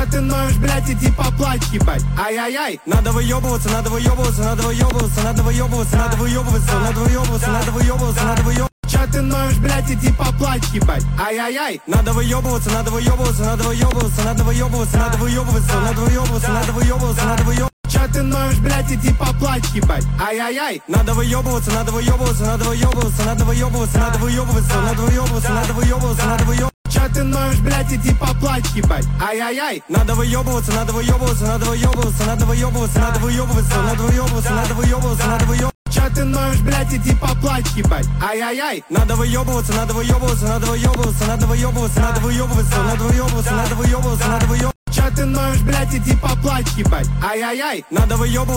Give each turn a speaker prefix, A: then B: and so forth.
A: Чё ты ноешь, блядь, иди поплачь, ебать. Ай-яй-яй. Надо выёбываться, надо выёбываться, надо выёбываться, надо выёбываться, надо выёбываться, надо выёбываться, надо выёбываться, надо выёбываться. Чё ты ноешь, блядь, иди поплачь, ебать. Ай-яй-яй. Надо выёбываться, надо выёбываться, надо выёбываться, надо выёбываться, надо выёбываться, надо выёбываться, надо выёбываться, надо выёбываться. Чё ты ноешь, блядь, иди поплачь, ебать. Ай-яй-яй. Надо выёбываться, надо выёбываться, надо выёбываться, надо выёбываться, надо выёбываться, надо выёбываться, надо выёбываться, надо выёбываться. Чё ты ноешь, блядь, иди поплачь, ебать. Ай-яй-яй. Надо выёбываться, надо выёбываться, надо выёбываться, надо выёбываться, надо выёбываться, надо выёбываться, надо выёбываться, надо выёбываться. Чё ты ноешь, блядь, иди поплачь, ебать. Ай-яй-яй. Надо выёбываться, надо выёбываться, надо выёбываться, надо выёбываться, надо выёбываться, надо выёбываться, надо выёбываться, надо выёбываться. Чё ты ноешь, блядь, иди поплачь, ебать. Ай-яй-яй. Надо выёбываться.